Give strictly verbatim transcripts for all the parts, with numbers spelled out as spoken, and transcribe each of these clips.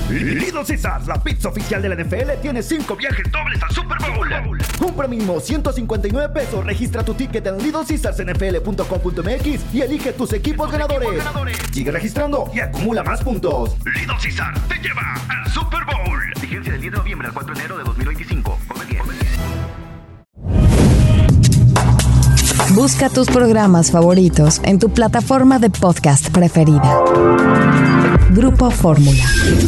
Little Caesars, la pizza oficial de la N F L, tiene cinco viajes dobles al Super Bowl. Compra mínimo ciento cincuenta y nueve pesos, registra tu ticket en little caesars n f l punto com punto m x y elige tus equipos, tus ganadores. equipos ganadores. Sigue registrando y acumula más puntos. Little Caesars te lleva al Super Bowl. Vigencia del diez de noviembre al cuatro de enero de dos mil veinticinco. Come bien. Busca tus programas favoritos en tu plataforma de podcast preferida. Grupo Fórmula.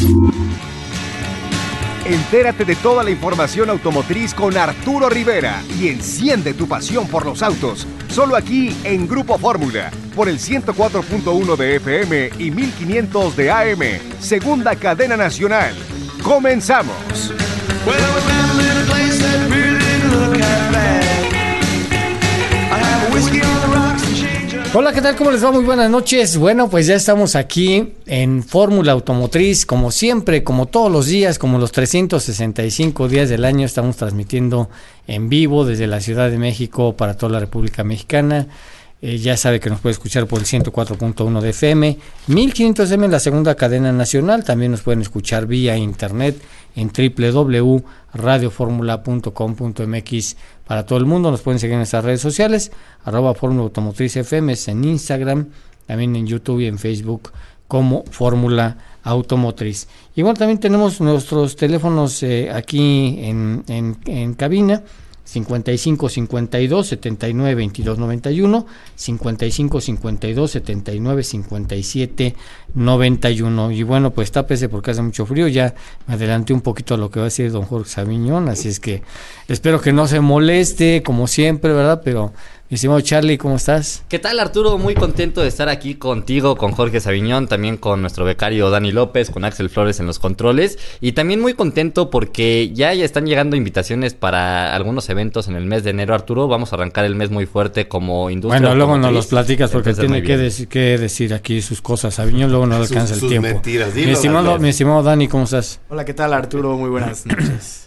Entérate de toda la información automotriz con Arturo Rivera y enciende tu pasión por los autos. Solo aquí en Grupo Fórmula, por el ciento cuatro punto uno de F M y mil quinientos de A M, segunda cadena nacional. ¡Comenzamos! Hola, ¿qué tal? ¿Cómo les va? Muy buenas noches. Bueno, pues ya estamos aquí en Fórmula Automotriz, como siempre, como todos los días, como los trescientos sesenta y cinco días del año, estamos transmitiendo en vivo desde la Ciudad de México para toda la República Mexicana. Eh, ya sabe que nos puede escuchar por el ciento cuatro punto uno de F M, mil quinientos de A M en la segunda cadena nacional. También nos pueden escuchar vía internet en doble u doble u doble u punto radio formula punto com punto m x para todo el mundo. Nos pueden seguir en nuestras redes sociales, arroba Fórmula Automotriz F M, en Instagram, también en YouTube y en Facebook como Fórmula Automotriz. Igual también tenemos nuestros teléfonos eh, aquí en, en, en cabina, cincuenta y cinco cincuenta y dos setenta y nueve veintidós noventa y uno, cincuenta y cinco cincuenta y dos setenta y nueve cincuenta y siete noventa y uno. Y bueno, pues tápese porque hace mucho frío. Ya me adelanté un poquito a lo que va a decir don Jorge Saviñón, así es que espero que no se moleste, como siempre, ¿verdad? Pero, mi estimado Charlie, ¿cómo estás? ¿Qué tal, Arturo? Muy contento de estar aquí contigo, con Jorge Saviñón, también con nuestro becario Dani López, con Axel Flores en los controles, y también muy contento porque ya, ya están llegando invitaciones para algunos eventos en el mes de enero, Arturo. Vamos a arrancar el mes muy fuerte como industria. Bueno, luego nos los platicas porque Entonces, tiene que, dec- que decir aquí sus cosas, Saviñón, luego no le alcanza sus, el sus tiempo. Mentiras, dilo, mi, estimado, mi estimado Dani, ¿cómo estás? Hola, ¿qué tal, Arturo? Muy buenas noches.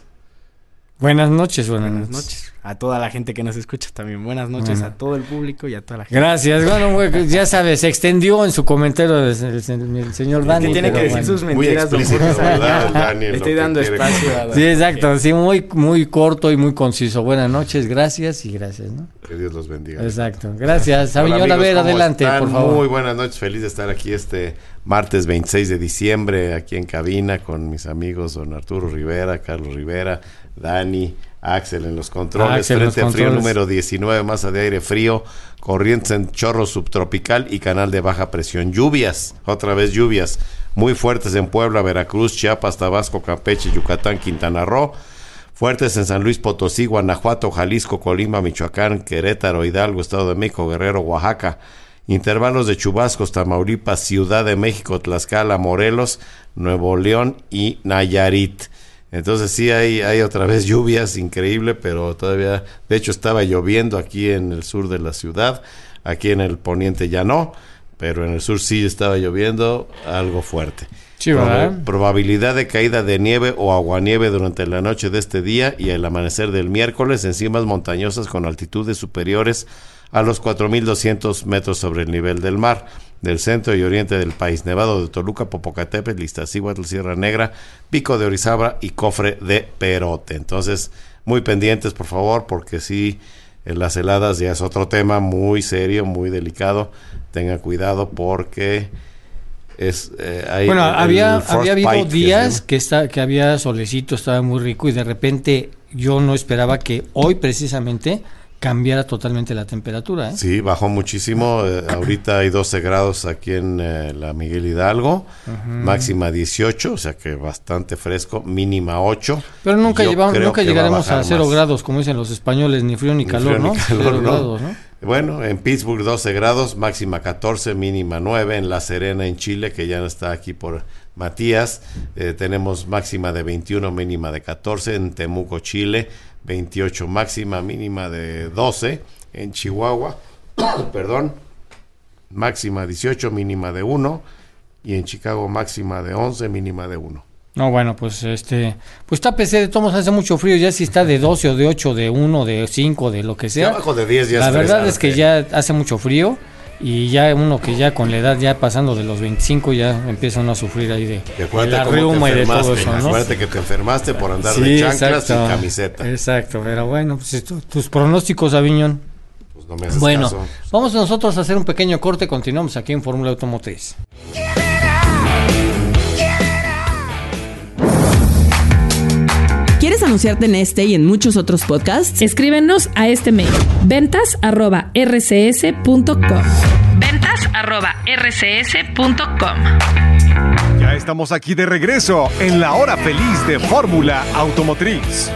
Buenas noches, buenas, buenas noches. noches. A toda la gente que nos escucha también. Buenas noches bueno. a todo el público y a toda la gente. Gracias. Bueno, güey, ya sabes, se extendió en su comentario el, el, el señor Dani. Que tiene que decir bueno. sus mentiras, don Jorge. Dani, estoy dando espacio a Dani. Sí, exacto. Sí, muy, muy corto y muy conciso. Buenas noches, gracias y gracias, ¿no? Que Dios los bendiga. Exacto. Gracias. Saviñón, a ver, adelante, están? por favor. Muy buenas noches. Feliz de estar aquí este martes veintiséis de diciembre, aquí en cabina con mis amigos don Arturo Rivera, Carlos Rivera, Dani, Axel en los controles, Axel frente a frío número diecinueve, masa de aire frío, corrientes en chorro subtropical y canal de baja presión. Lluvias, otra vez lluvias, muy fuertes en Puebla, Veracruz, Chiapas, Tabasco, Campeche, Yucatán, Quintana Roo, fuertes en San Luis Potosí, Guanajuato, Jalisco, Colima, Michoacán, Querétaro, Hidalgo, Estado de México, Guerrero, Oaxaca, intervalos de chubascos, Tamaulipas, Ciudad de México, Tlaxcala, Morelos, Nuevo León y Nayarit. Entonces sí hay, hay otra vez lluvias, increíble, pero todavía, de hecho estaba lloviendo aquí en el sur de la ciudad, aquí en el poniente ya no, pero en el sur sí estaba lloviendo algo fuerte. Sí, ¿verdad? Prob- probabilidad de caída de nieve o aguanieve durante la noche de este día y el amanecer del miércoles en cimas montañosas con altitudes superiores a los cuatro mil doscientos metros sobre el nivel del mar, del centro y oriente del país, Nevado de Toluca, Popocatépetl, Iztaccíhuatl, Sierra Negra, Pico de Orizaba y Cofre de Perote. Entonces, muy pendientes, por favor, porque sí, en las heladas ya es otro tema muy serio, muy delicado. Tengan cuidado porque es eh, hay bueno, el, había, el había habido que días que, está, que había solecito, estaba muy rico y de repente yo no esperaba que hoy precisamente cambiara totalmente la temperatura, ¿eh? Sí, bajó muchísimo. Eh, ahorita hay doce grados aquí en eh, la Miguel Hidalgo, uh-huh. Máxima dieciocho, o sea que bastante fresco, mínima ocho. Pero nunca, llevamos, nunca llegaremos a, a cero más. grados, como dicen los españoles, ni frío ni, ni calor, frío, ¿no? Ni calor, cero no. grados, ¿no? Bueno, en Pittsburgh doce grados, máxima catorce, mínima nueve. En La Serena, en Chile, que ya no está aquí por Matías, eh, tenemos máxima de veintiuno, mínima de catorce. En Temuco, Chile, veintiocho máxima, mínima de doce. En Chihuahua, perdón, máxima dieciocho, mínima de uno. Y en Chicago, máxima de once, mínima de uno. No, bueno, pues este, pues tápese, de todos hace mucho frío, ya si está de doce o de ocho, de uno, de cinco, de lo que sea. Ya abajo de diez ya La es verdad fresca, es que ¿eh? ya hace mucho frío y ya uno que ya con la edad, ya pasando de los veinticinco, ya empieza uno a sufrir ahí de, de la reuma y de todo eso, ¿no? Acuérdate que te enfermaste por andar sí, de chanclas exacto, y camiseta. Exacto, pero bueno, pues esto, tus pronósticos, Aviñón. Pues no me haces bueno, caso. Vamos nosotros a hacer un pequeño corte, continuamos aquí en Fórmula Automotriz. ¿Quieres anunciarte en este y en muchos otros podcasts? Escríbenos a este mail, ventas arroba r c s punto com. ventas arroba r c s punto com. Ya estamos aquí de regreso en la hora feliz de Fórmula Automotriz.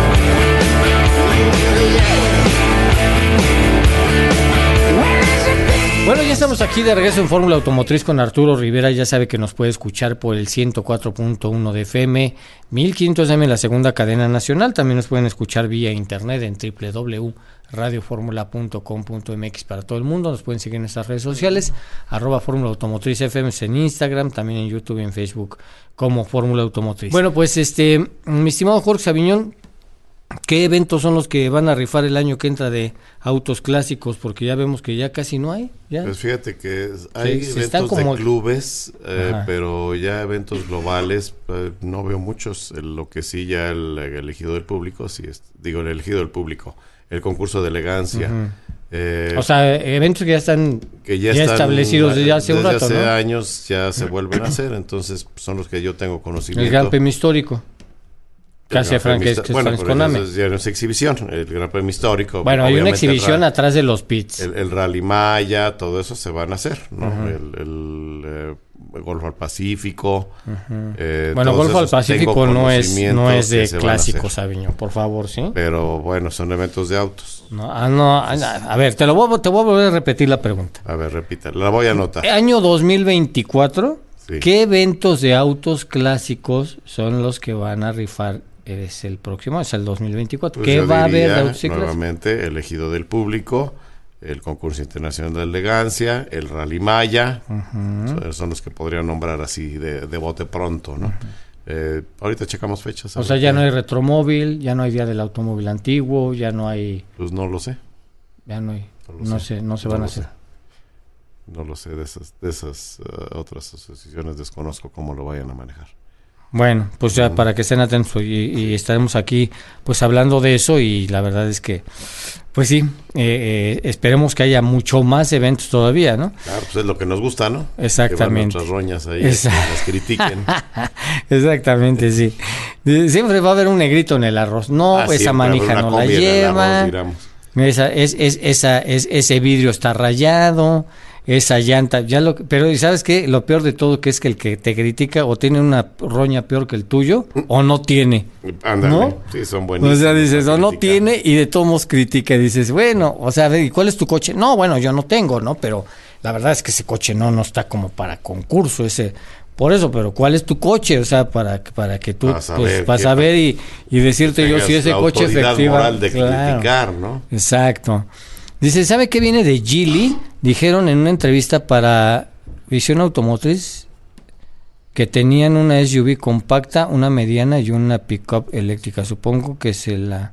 Bueno, ya estamos aquí de regreso en Fórmula Automotriz con Arturo Rivera. Ya sabe que nos puede escuchar por el ciento cuatro punto uno de F M, mil quinientos A M, la segunda cadena nacional. También nos pueden escuchar vía internet en doble u doble u doble u punto radio fórmula punto com punto m x para todo el mundo. Nos pueden seguir en nuestras redes sociales, arroba Fórmula Automotriz F M en Instagram, también en YouTube y en Facebook como Fórmula Automotriz. Bueno, pues este, mi estimado Jorge Saviñón, ¿qué eventos son los que van a rifar el año que entra de autos clásicos? Porque ya vemos que ya casi no hay. ¿ya? Pues fíjate que hay Sí, eventos como... de clubes, eh, Ajá. pero ya eventos globales, eh, no veo muchos. Eh, Lo que sí, ya el, el elegido del público, sí es, digo, el elegido del público, el concurso de elegancia. Uh-huh. eh, O sea, eventos que ya están, que ya, ya están, establecidos desde hace un desde rato, hace ¿no? años ya se vuelven a hacer, entonces son los que yo tengo conocimiento. El Gran Premio Histórico. Casi El Gran Premio Frank histo- Bueno, pero Francisconame. eso ya no es exhibición, el Gran Premio Histórico. Bueno, hay una obviamente el exhibición ra- atrás de los pits. El, el Rally Maya, todo eso se van a hacer, ¿no? Ujú. El, el, eh, el Golfo al Pacífico. Ujú. eh, Bueno, todos Golfo al esos Pacífico tengo no es, no conocimientos es de que se van a clásicos, hacer. Saviñón, por favor, ¿sí? Pero bueno, son eventos de autos. No, ah, no, a, a ver, te lo voy, a- te voy a volver a repetir la pregunta. A ver, repita, la voy a anotar. Año dos mil veinticuatro, Sí. ¿qué eventos de autos clásicos son los que van a rifar? Es el próximo, es el dos mil veinticuatro. Pues ¿Qué yo va a haber diría, de autos y clásicos? nuevamente, elegido del público, el concurso internacional de elegancia, el Rally Maya, Ujú. son, son los que podrían nombrar así de, de bote pronto, ¿no? Eh, ahorita checamos fechas. a O ver sea, ya qué- no hay retromóvil, ya no hay día del automóvil antiguo, ya no hay, Pues no lo sé, ya no hay, No lo no sé. sé, no se No van a lo sé. hacer. no lo sé, de esas, de esas eh, otras asociaciones desconozco cómo lo vayan a manejar. Bueno, pues ya para que estén atentos y, y estaremos aquí pues hablando de eso y la verdad es que pues sí, eh, eh, esperemos que haya mucho más eventos todavía, ¿no? Claro, pues es lo que nos gusta, ¿no? Exactamente. Que van nuestras roñas ahí, Esa- que las critiquen. Exactamente, sí. De- Siempre va a haber un negrito en el arroz. No, Ah, esa siempre manija habrá una no la combi en el arroz, lleva. diramos. Esa, es, es, esa, es, ese vidrio está rayado. Esa llanta, ya lo, pero ¿y sabes qué? Lo peor de todo que es que el que te critica o tiene una roña peor que el tuyo o no tiene. Ándale, ¿No? sí, son buenísimos. O sea, dices, para o no criticar. tiene y de todos modos critica y dices, bueno, o sea, a ver, ¿y cuál es tu coche? No, bueno, yo no tengo, ¿no? Pero la verdad es que ese coche no, no está como para concurso, ese, por eso, pero ¿cuál es tu coche? O sea, para, para que tú, Para saber pues, para qué- saber y, y decirte yo Tengas si ese la coche autoridad efectiva. moral de Claro. criticar, ¿no? Exacto. Dice, ¿sabe qué viene de Geely? Dijeron en una entrevista para Visión Automotriz que tenían una S U V compacta, una mediana y una pickup eléctrica. Supongo que se la...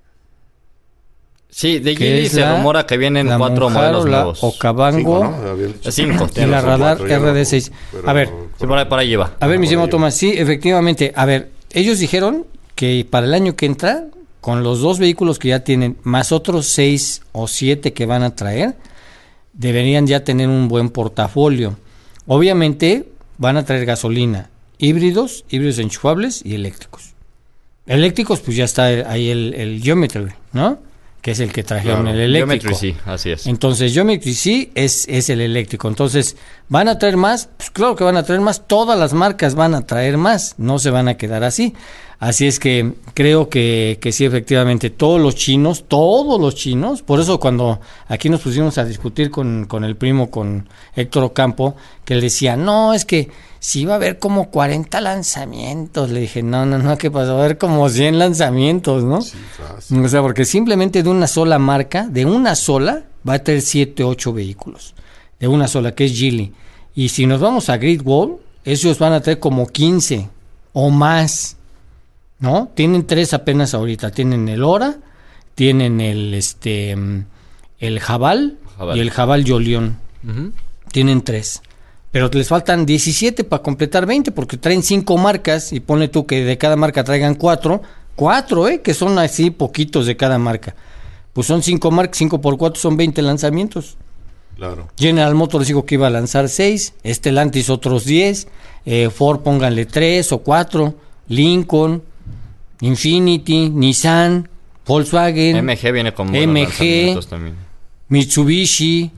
Sí, de que Geely es se la- rumora que vienen la cuatro Monjaro, modelos la nuevos. Okavango Cinco, ¿no? Habían dicho. Cinco, y tienes la razón. Radar cuatro, ya R D no- seis. pero- A ver, Sí, por ahí, por ahí lleva. a ver, mi por estimado ahí. Tomás, sí, efectivamente. A ver, ellos dijeron que para el año que entra, con los dos vehículos que ya tienen, más otros seis o siete que van a traer, deberían ya tener un buen portafolio. Obviamente van a traer gasolina, híbridos, híbridos enchufables y eléctricos. Eléctricos, pues ya está ahí el, el Geometry, ¿no? Que es el que trajeron Claro, el eléctrico. Geometry, sí, así es. Entonces, Geometry sí es, es el eléctrico. Entonces, ¿van a traer más? Pues claro que van a traer más. Todas las marcas van a traer más. No se van a quedar así. Así es que creo que, que sí, efectivamente, todos los chinos, todos los chinos, por eso cuando aquí nos pusimos a discutir con, con el primo, con Héctor Ocampo, que él decía, no, es que si va a haber como cuarenta lanzamientos. Le dije, no, no, no, ¿qué pasó? Va a haber como cien lanzamientos, ¿no? Sí, fácil. O sea, porque simplemente de una sola marca, de una sola, va a tener siete, ocho vehículos. De una sola, que es Geely. Y si nos vamos a Great Wall, ellos van a tener como quince o más. ¿No? Tienen tres apenas ahorita. Tienen el Ora, tienen el este mm, el Jabal, Jabal. y el Jabal Jolion. Uh-huh. Tienen tres. Pero les faltan diecisiete para completar veinte, porque traen cinco marcas, y ponle tú que de cada marca traigan cuatro. Cuatro, ¿eh? Que son así poquitos de cada marca. Pues son cinco marcas, cinco por cuatro son veinte lanzamientos. Claro. General Motors dijo que iba a lanzar seis, Stellantis otros diez, eh, Ford pónganle tres o cuatro, Lincoln, Infiniti, Nissan, Volkswagen, M G viene con buenos M G, lanzamientos también. Mitsubishi,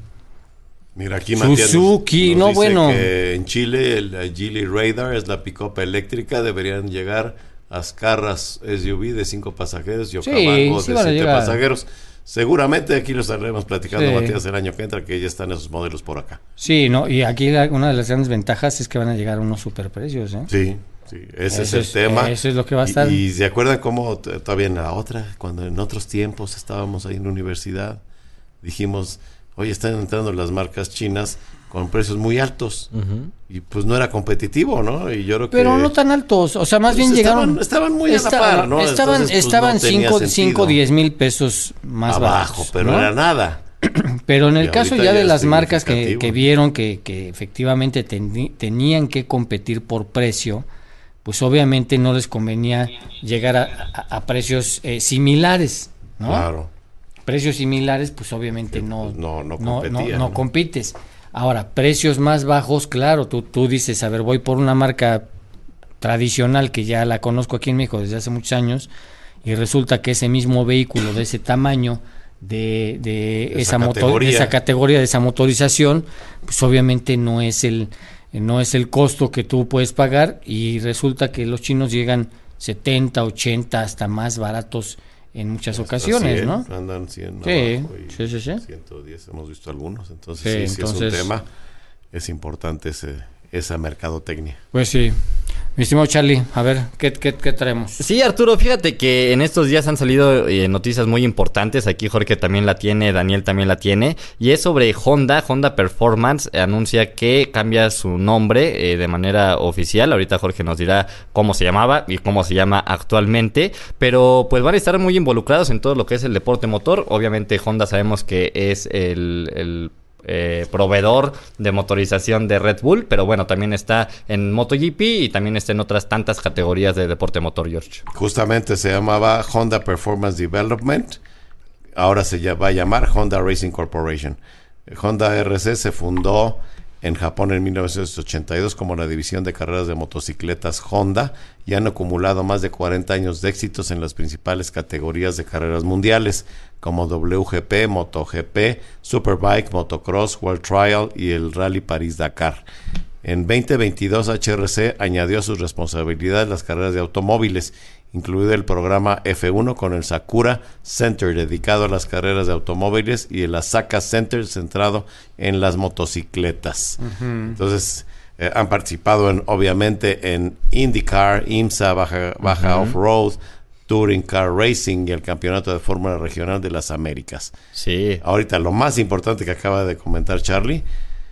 Mira, aquí Matías Suzuki, nos, nos no dice bueno. que en Chile el Geely Radar es la pick-up eléctrica, deberían llegar Azcarras S U V de cinco pasajeros y Okavango sí, de van a siete llegar. pasajeros. Seguramente aquí lo estaremos platicando, Sí. Matías, el año que entra, que ya están esos modelos por acá. Sí, no, y aquí la- una de las grandes ventajas es que van a llegar a unos superprecios, ¿eh? Sí, sí, ese Eso es el es- tema. eso es lo que va a Y- estar. Y, se acuerdan cómo t- todavía en la otra, cuando en otros tiempos estábamos ahí en la universidad, dijimos, oye, están entrando las marcas chinas con precios muy altos. Uh-huh. Y pues no era competitivo, ¿no? Y yo creo que... Pero no tan altos, o sea, más Pues bien estaban- llegaron... estaban muy a la esta- par, ¿no? Estaban, Entonces, pues, estaban no tenía cinco, sentido. cinco, diez mil pesos más abajo, bajos, pero ¿no? era nada. Pero en el Y caso ahorita ya de ya las es marcas que, significativo. que vieron que, que efectivamente teni- tenían que competir por precio, pues obviamente no les convenía llegar a, a- a precios eh, similares, ¿no? Claro. Precios similares, pues obviamente Sí, no, pues, no- no no, competía, no ¿no? compites. Ahora, precios más bajos, claro, tú, tú dices, a ver, voy por una marca tradicional que ya la conozco aquí en México desde hace muchos años, y resulta que ese mismo vehículo de ese tamaño, de, de, De esa, esa moto- categoría. de esa categoría, de esa motorización, pues obviamente no es el no es el costo que tú puedes pagar, y resulta que los chinos llegan setenta, ochenta, hasta más baratos en muchas Hasta ocasiones, cien, ¿no? Andan cien Sí, abajo y sí, sí, sí. ciento diez hemos visto algunos. Entonces, Sí, sí, sí entonces- es un tema. Es importante ese, esa mercadotecnia. Pues sí. Mi estimado Charlie, a ver, ¿qué, qué, qué traemos? Sí, Arturo, fíjate que en estos días han salido eh, noticias muy importantes. Aquí Jorge también la tiene, Daniel también la tiene. Y es sobre Honda. Honda Performance eh, anuncia que cambia su nombre eh, de manera oficial. Ahorita Jorge nos dirá cómo se llamaba y cómo se llama actualmente. Pero pues van a estar muy involucrados en todo lo que es el deporte motor. Obviamente Honda sabemos que es el... el Eh, proveedor de motorización de Red Bull, pero bueno, también está en MotoGP y también está en otras tantas categorías de deporte motor, George. Justamente se llamaba Honda Performance Development. Ahora se ya- va a llamar Honda Racing Corporation. Honda R C se fundó en Japón en mil novecientos ochenta y dos como la división de carreras de motocicletas Honda, y han acumulado más de cuarenta años de éxitos en las principales categorías de carreras mundiales como W G P, MotoGP, Superbike, Motocross, World Trial y el Rally París-Dakar. En veinte veintidós H R C añadió a sus responsabilidades las carreras de automóviles, incluido el programa F uno con el Sakura Center dedicado a las carreras de automóviles y el Asaka Center centrado en las motocicletas. Uh-huh. Entonces eh, han participado en, obviamente en IndyCar, IMSA, Baja, Baja uh-huh. Off-Road, Touring Car Racing y el Campeonato de Fórmula Regional de las Américas. Sí. Ahorita lo más importante que acaba de comentar Charlie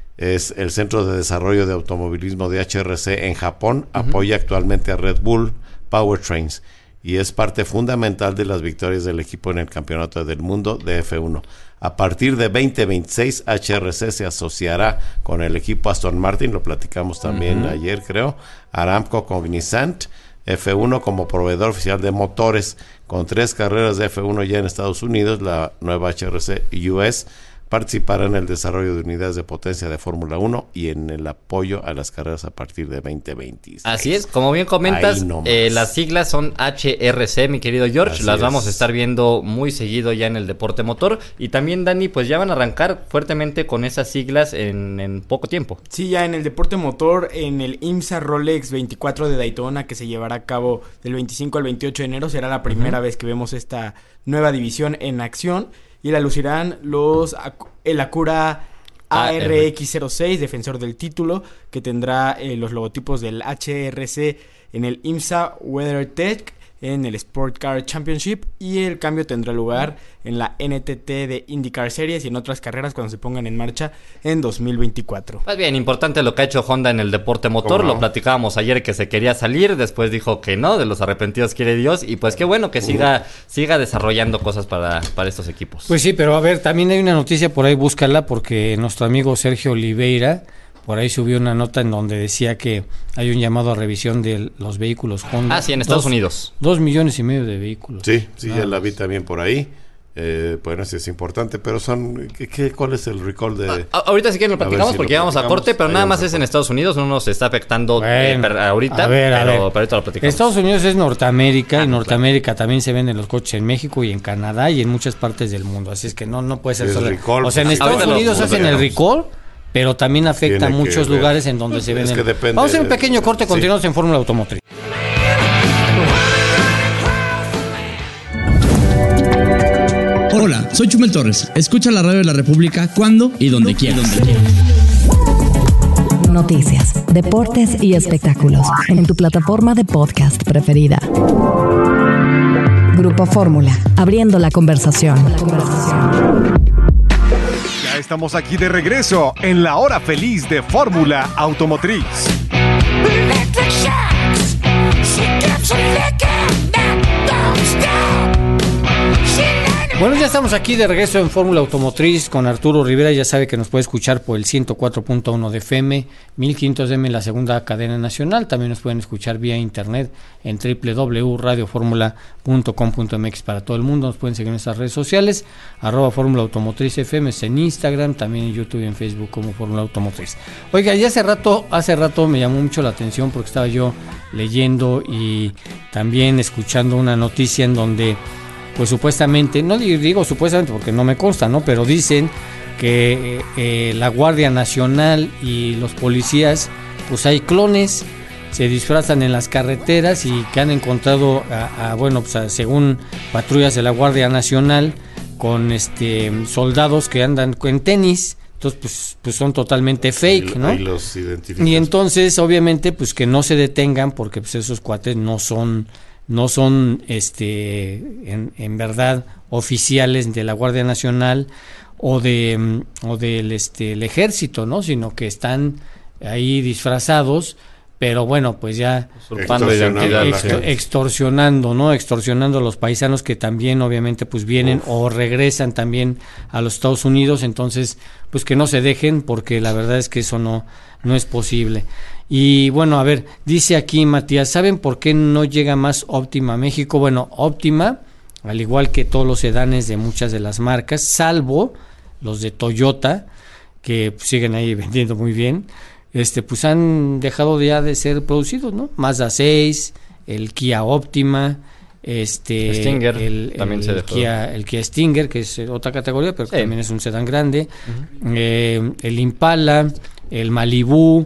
es el Centro de Desarrollo de Automovilismo de H R C en Japón. Uh-huh. Apoya actualmente a Red Bull Powertrains y es parte fundamental de las victorias del equipo en el Campeonato del Mundo de F uno. A partir de veinte veintiséis, H R C se asociará con el equipo Aston Martin, lo platicamos también uh-huh. ayer creo, Aramco con Nissan, F uno como proveedor oficial de motores, con tres carreras de F uno ya en Estados Unidos. La nueva H R C U S participará en el desarrollo de unidades de potencia de Fórmula uno y en el apoyo a las carreras a partir de veinte veintiséis. Así es, como bien comentas, eh, las siglas son H R C, mi querido George. Así las es. Vamos a estar viendo muy seguido ya en el deporte motor. Y también, Dani, pues ya van a arrancar fuertemente con esas siglas en, en poco tiempo. Sí, ya en el deporte motor, en el IMSA Rolex veinticuatro de Daytona, que se llevará a cabo del veinticinco al veintiocho de enero, será la primera uh-huh. vez que vemos esta nueva división en acción. Y la lucirán los el Acura A R X cero seis, defensor del título, que tendrá eh, los logotipos del H R C en el IMSA WeatherTech en el Sport Car Championship, y el cambio tendrá lugar en la N T T de IndyCar Series y en otras carreras cuando se pongan en marcha en dos mil veinticuatro. Pues bien, importante lo que ha hecho Honda en el deporte motor. No? Lo platicábamos ayer que se quería salir, después dijo que no, de los arrepentidos quiere Dios, y pues qué bueno que uh. siga siga desarrollando cosas para, para estos equipos. Pues sí, pero a ver, también hay una noticia por ahí, búscala, porque nuestro amigo Sergio Oliveira por ahí subió una nota en donde decía que hay un llamado a revisión de los vehículos Honda. Ah, sí, en Estados dos, Unidos. Dos millones y medio de vehículos. Sí, sí, ya la vi también por ahí. Eh, bueno, sí es importante, pero son... ¿qué, qué, ¿Cuál es el recall de...? A, ahorita sí que lo platicamos si porque ya vamos a corte, pero nada más es en Estados Unidos, no nos está afectando bueno, eh, per, ahorita, a ver, a pero, ver. pero ahorita lo platicamos. Estados Unidos es Norteamérica, ah, y Norteamérica claro. también se venden los coches en México y en Canadá y en muchas partes del mundo, así es que no, no puede ser solo... Recall, o sea, en Estados Unidos hacen el recall, pero también afecta a muchos lugares en donde se venden. Es que vamos a hacer un pequeño corte, sí. Continuamos en Fórmula Automotriz. Hola, soy Chumel Torres. Escucha la radio de la República cuando y donde quieras. Noticias, deportes y espectáculos en tu plataforma de podcast preferida. Grupo Fórmula, abriendo la conversación. La conversación. Ya estamos aquí de regreso en la hora feliz de Fórmula Automotriz. Bueno, ya estamos aquí de regreso en Fórmula Automotriz con Arturo Rivera. Ya sabe que nos puede escuchar por el ciento cuatro punto uno de F M, mil quinientos M en la segunda cadena nacional. También nos pueden escuchar vía internet en doble u doble u doble u punto radio fórmula punto com punto m x para todo el mundo. Nos pueden seguir en nuestras redes sociales, arroba Fórmula Automotriz F M, en Instagram, también en YouTube y en Facebook como Fórmula Automotriz. Oiga, ya hace rato, hace rato me llamó mucho la atención porque estaba yo leyendo y también escuchando una noticia en donde pues supuestamente, no digo supuestamente porque no me consta, ¿no? Pero dicen que eh, la Guardia Nacional y los policías, pues hay clones, se disfrazan en las carreteras y que han encontrado, a, a, bueno, pues a, según patrullas de la Guardia Nacional, con este soldados que andan en tenis. Entonces, pues, pues son totalmente fake, ¿no? Ahí los identifican. Y entonces, obviamente, pues que no se detengan porque pues esos cuates no son... no son este en, en verdad oficiales de la Guardia Nacional o de o del este el ejército, ¿no? Sino que están ahí disfrazados, pero bueno, pues ya extorsionando, extor, extorsionando, ¿no? Extorsionando a los paisanos que también obviamente pues vienen Uf. o regresan también a los Estados Unidos, entonces pues que no se dejen porque la verdad es que eso no no es posible. Y bueno, a ver, dice aquí Matías, ¿saben por qué no llega más Optima a México? Bueno, Optima, al igual que todos los sedanes de muchas de las marcas, salvo los de Toyota, que pues, siguen ahí vendiendo muy bien, este pues han dejado ya de ser producidos, ¿no? Mazda seis, el Kia Optima, este Stinger, el, también el, se dejó. Kia, el Kia Stinger, que es otra categoría, pero sí. también es un sedán grande, uh-huh. eh, el Impala, el Malibu,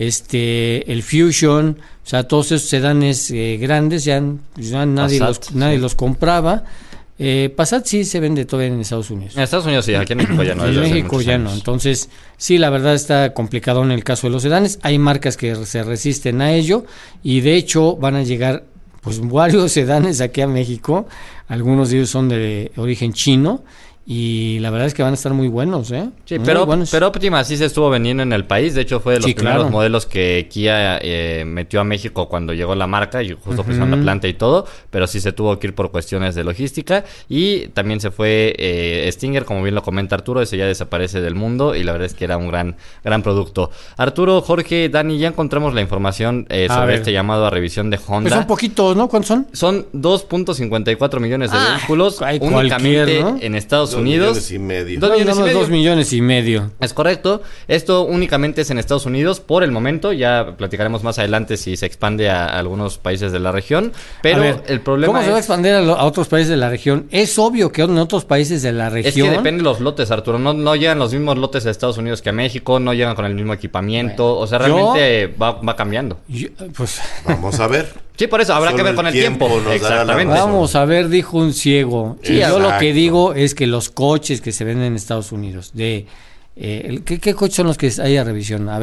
este el Fusion, o sea, todos esos sedanes eh, grandes ya, ya nadie Passat, los nadie sí. los compraba. eh, Passat sí se vende todavía en Estados Unidos. En Estados Unidos sí, aquí en México ya no. En México ya años. no. Entonces, sí, la verdad está complicado en el caso de los sedanes. Hay marcas que se resisten a ello y de hecho van a llegar pues varios sedanes aquí a México. Algunos de ellos son de origen chino. Y la verdad es que van a estar muy buenos, ¿eh? Sí, muy pero, buenos. pero Optima sí se estuvo vendiendo en el país. De hecho, fue de los sí, primeros claro. modelos que Kia eh, metió a México cuando llegó la marca y justo uh-huh. pusieron la planta y todo. Pero sí se tuvo que ir por cuestiones de logística. Y también se fue eh, Stinger, como bien lo comenta Arturo. Ese ya desaparece del mundo y la verdad es que era un gran gran producto. Arturo, Jorge, Dani, ya encontramos la información eh, sobre este llamado a revisión de Honda. Pues son poquitos, ¿no? ¿Cuántos son? Son dos punto cincuenta y cuatro millones de ah, vehículos únicamente ¿no? en Estados dos Unidos. Millones y medio. Dos millones, no, y medio. dos millones y medio. Es correcto. Esto únicamente es en Estados Unidos por el momento. Ya platicaremos más adelante si se expande a, a algunos países de la región. Pero ver, el problema ¿cómo es... se va a expandir a, lo, a otros países de la región? Es obvio que en otros países de la región... Es que depende de los lotes, Arturo. No, no llegan los mismos lotes a Estados Unidos que a México. No llegan con el mismo equipamiento. Bueno, o sea, realmente yo, va, va cambiando. Yo, pues... Vamos a ver. Sí, por eso habrá Solo que ver con el tiempo. tiempo. Exactamente. Vamos a ver, dijo un ciego. Sí, yo exacto. Lo que digo es que los coches que se venden en Estados Unidos, de eh, ¿qué, ¿qué coches son los que hay a revisión? A ver,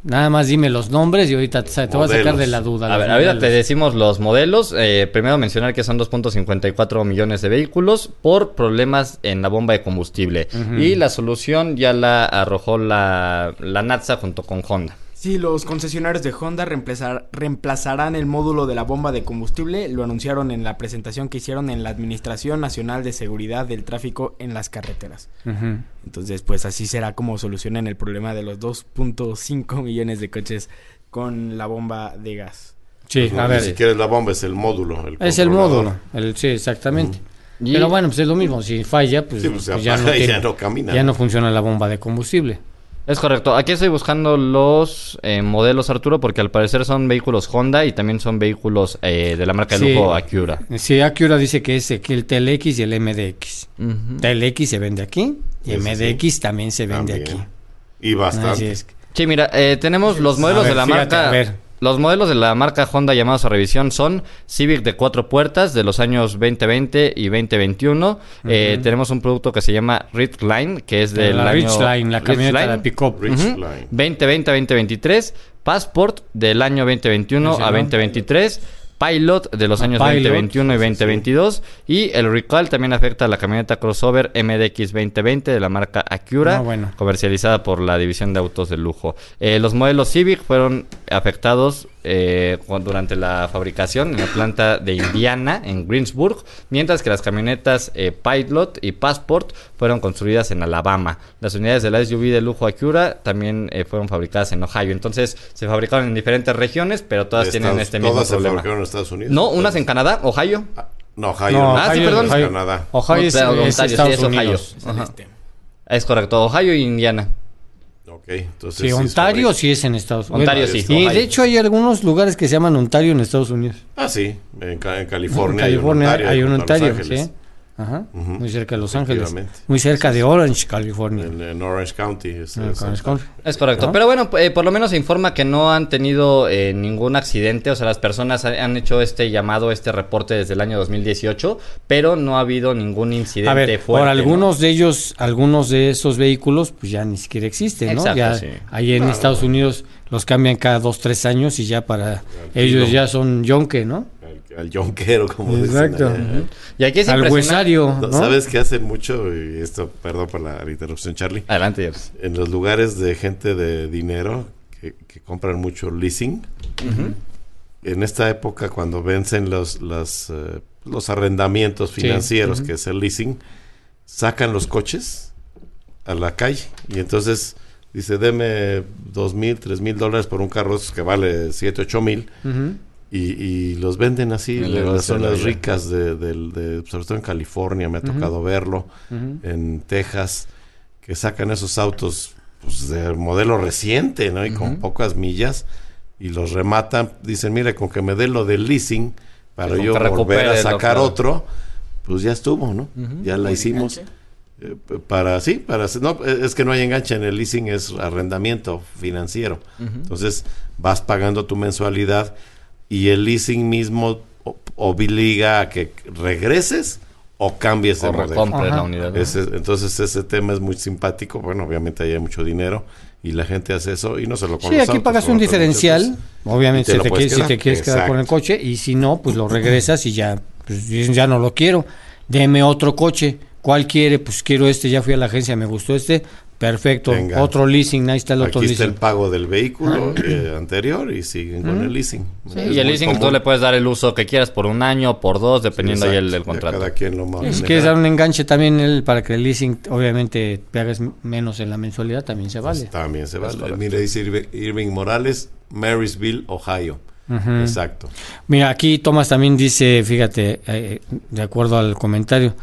Nada más dime los nombres y ahorita te, te voy a sacar de la duda. A ver, ahorita te decimos los modelos. Eh, primero mencionar que son dos punto cincuenta y cuatro millones de vehículos por problemas en la bomba de combustible. Uh-huh. Y la solución ya la arrojó la, la NHTSA junto con Honda. Sí, los concesionarios de Honda reemplazar, reemplazarán el módulo de la bomba de combustible. Lo anunciaron en la presentación que hicieron en la Administración Nacional de Seguridad del Tráfico en las Carreteras. Uh-huh. Entonces, pues así será como solucionan el problema de los dos punto cinco millones de coches con la bomba de gas. Sí, pues, a ver. Si quieres la bomba, es el módulo. El es el módulo, el, sí, exactamente. Uh-huh. Pero bueno, pues es lo mismo. Si falla, pues, sí, pues, pues ya, ya, no tiene, ya no camina. Ya no funciona la bomba de combustible. Es correcto. Aquí estoy buscando los eh, modelos, Arturo, porque al parecer son vehículos Honda y también son vehículos eh, de la marca de sí, lujo Acura. Sí, Acura dice que es aquí el T L X y el M D X. Uh-huh. T L X se vende aquí y sí, M D X sí. también se vende también. aquí. Y bastante. Es. Sí, mira, eh, tenemos los modelos ver, de la fíjate, marca... a ver. Los modelos de la marca Honda llamados a revisión son Civic de cuatro puertas de los años veinte veinte y veinte veintiuno. Uh-huh. Eh, tenemos un producto que se llama Ridgeline, que es del la año... Ridgeline, la camioneta Ridgeline. de pick-up. Uh-huh. veinte veinte a veinte veintitrés. Passport del año veinte veintiuno a veinte veintitrés. Pilot de los años Pilot, veinte veintiuno y veinte veintidós. Y el recall también afecta a la camioneta crossover M D X veinte veinte de la marca Acura, no, bueno. comercializada por la división de autos de lujo. Eh, los modelos Civic fueron afectados eh, durante la fabricación en la planta de Indiana, en Greensburg, mientras que las camionetas eh, Pilot y Passport fueron construidas en Alabama. Las unidades de la S U V de lujo Acura también eh, fueron fabricadas en Ohio. Entonces se fabricaron en diferentes regiones, pero todas Estados, tienen este mismo todas problema. Se en Estados Unidos. No, unas en Canadá, Ohio. Ah, no, Ohio. No, No, ah, Ohio, sí, perdón. Ohio, Canadá. Ohio es, Ontario, es sí, Estados es Ohio. Unidos. Ajá. Es correcto, Ohio y Indiana. Ok, entonces Sí, sí Ontario sí es en Estados Unidos. Ontario sí. Y Ohio. de hecho hay algunos lugares que se llaman Ontario en Estados Unidos. Ah, sí, en, en California, En California hay un Ontario, hay un junto a Los Ontario, Ángeles. sí. Ajá, Ujú. muy cerca de Los Ángeles, Efectivamente. muy cerca de Orange, California. En, en Orange County. Es, Ah, es- Orange County. Es correcto, ¿No? pero bueno, eh, por lo menos se informa que no han tenido eh, ningún accidente, o sea, las personas ha- han hecho este llamado, este reporte desde el año dos mil dieciocho, pero no ha habido ningún incidente A ver, fuerte. por algunos ¿no? de ellos, algunos de esos vehículos, pues ya ni siquiera existen, ¿no? Exacto, Ya sí. ahí en Claro. Estados Unidos los cambian cada dos, tres años y ya para Al ellos kilo. ya son yonque, ¿no? Al, al yonquero, como Exacto. dicen. allá. Y aquí es Al impresionante. huesario, No, ¿no? ¿Sabes qué hacen mucho? Y esto, perdón por la interrupción, Charlie. Adelante, Jeps. En los lugares de gente de dinero que, que compran mucho leasing, Ujú. en esta época cuando vencen los los, eh, los arrendamientos Sí, financieros, ujú. que es el leasing, sacan los coches a la calle y entonces dice, deme dos mil, tres mil dólares por un carro esos que vale siete, ocho mil Ujú. y, y los venden así El en las negocio de la zonas vida. ricas de, del- de- sobre todo en California, me ha Ujú. tocado verlo, Ujú. en Texas, que sacan esos autos pues, de modelo reciente, ¿no? Y con Ujú. pocas millas y los rematan, dicen, mire, con que me dé lo del leasing para Sí, con yo que volver recupere a lo sacar que- otro, pues ya estuvo, ¿no? Ujú. Ya la hicimos. Eh, p- para, sí, para, no, eh, es que no hay enganche en el leasing, es arrendamiento financiero. Ujú. Entonces vas pagando tu mensualidad y el leasing mismo o- obliga a que regreses o cambies de O modelo. recompre Ajá. la unidad. ¿no? Ese- entonces ese tema es muy simpático. Bueno, obviamente ahí hay mucho dinero y la gente hace eso y no se lo con Sí, los aquí autos, pagas con un otras diferencial, muchas cosas. obviamente Y te si lo te, puedes quieres, si te quedar. quieres quedar con el Exacto. coche y si no, pues lo regresas y ya, pues dices, ya no lo quiero, deme otro coche, ¿cuál quiere? Pues quiero este, ya fui a la agencia, me gustó este, perfecto, Venga. otro leasing, ahí está el otro Aquí está leasing. el pago del vehículo eh, anterior y siguen con el leasing. Sí, Es y el muy leasing común. tú le puedes dar el uso que quieras por un año, por dos, dependiendo ahí el, Exacto, del ya contrato. Cada quien lo Y maneja. si quieres dar un enganche también el, para que el leasing obviamente pagues menos en la mensualidad, también se vale. Pues también se vale. correcto. Mire, dice Irvi- Irving Morales, Marysville, Ohio. Ujú. Exacto. Mira, aquí Tomás también dice, fíjate, eh, de acuerdo al comentario,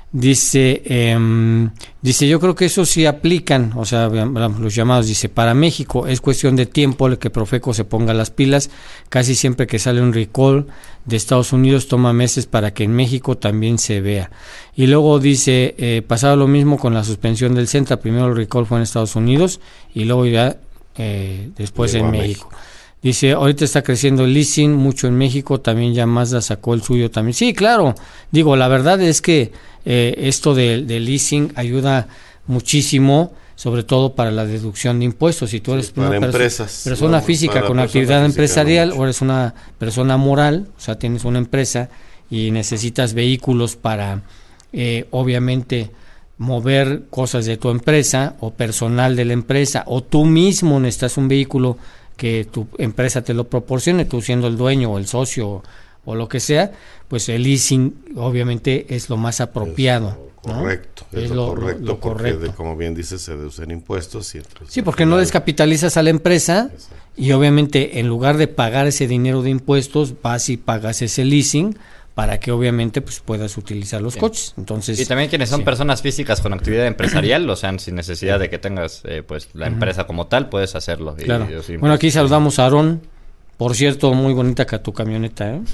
dice, em, dice, yo creo que eso sí aplican, o sea, los llamados, dice, para México es cuestión de tiempo el que Profeco se ponga las pilas, casi siempre que sale un recall de Estados Unidos toma meses para que en México también se vea. Y luego dice, eh, pasaba lo mismo con la suspensión del Centra, primero el recall fue en Estados Unidos y luego ya eh, después Llegó en a México. México. Dice, ahorita está creciendo el leasing mucho en México, también ya Mazda sacó el suyo también. Sí, claro, digo, la verdad es que eh, esto del de leasing ayuda muchísimo sobre todo para la deducción de impuestos. Si tú eres Sí, para una perso- empresas, persona no, física para con persona actividad física empresarial no mucho. o eres una persona moral, o sea, tienes una empresa y necesitas vehículos para, eh, obviamente, mover cosas de tu empresa o personal de la empresa, o tú mismo necesitas un vehículo que tu empresa te lo proporcione, tú siendo el dueño o el socio o, o lo que sea, pues el leasing obviamente es lo más apropiado. Es lo correcto, ¿no? es, es lo, lo, correcto, lo porque correcto. de, como bien dices, se deducen impuestos. Y entonces, Sí, al porque no final- descapitalizas a la empresa. Exacto. Y obviamente en lugar de pagar ese dinero de impuestos, vas y pagas ese leasing para que obviamente pues puedas utilizar los sí. coches. Entonces, y también quienes son sí. personas físicas con actividad empresarial, o sea, sin necesidad de que tengas eh, pues la empresa uh-huh. como tal, puedes hacerlo. Claro. Y, y bueno, aquí saludamos a Aarón. Por cierto, muy bonita que tu camioneta, ¿eh?